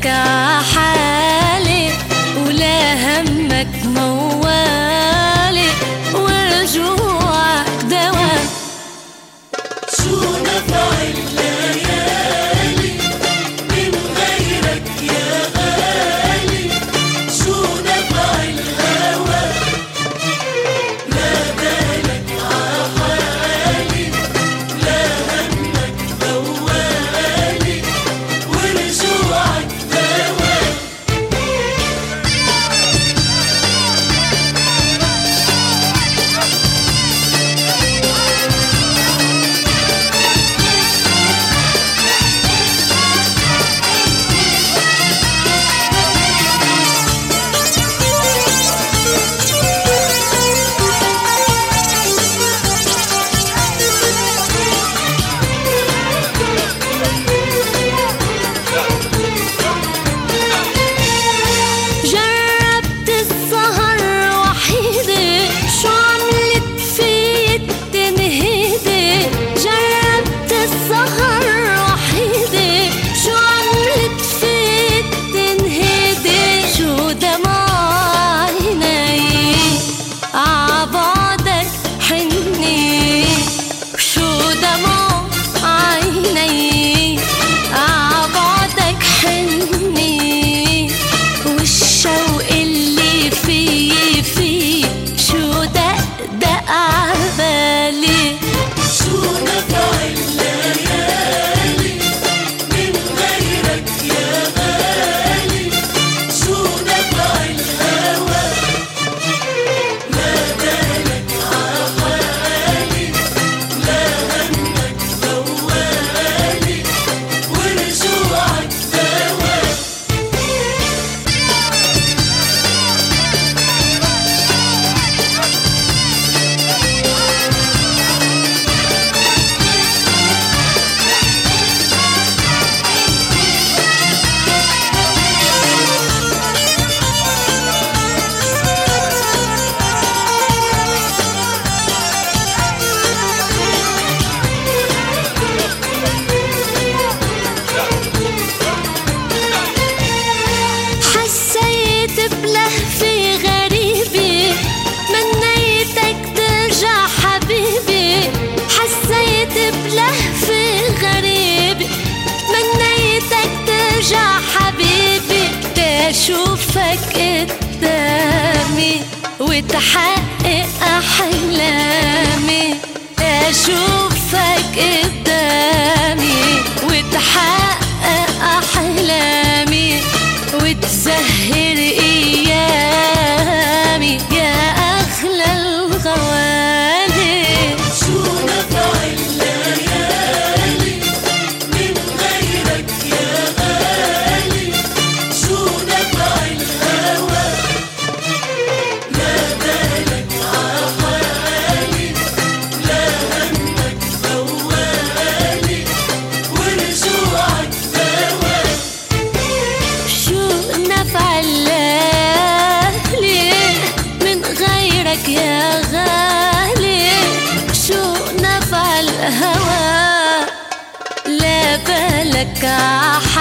بالك عحالي ولا همك موالي ورجوعك دوام. شو نفع الليالي من غيرك يا غالي؟ شو نفع الهوى ما بالك عحالي لا همك موالي ورجوعك دوام. أشوفك قدامي وتحقق أحلامي، أشوفك قدامي وتحقق أحلامي وتسهر أيامي يا أغلى الغوالي. شو نفع الليالي من غيرك يا غالي؟ شو نفع الهوى ما بالك عحالي لا همك موالي ورجوعك دوام. شو نفع الليالي من غيرك يا غالي؟ شو نفع الهوى لا بالك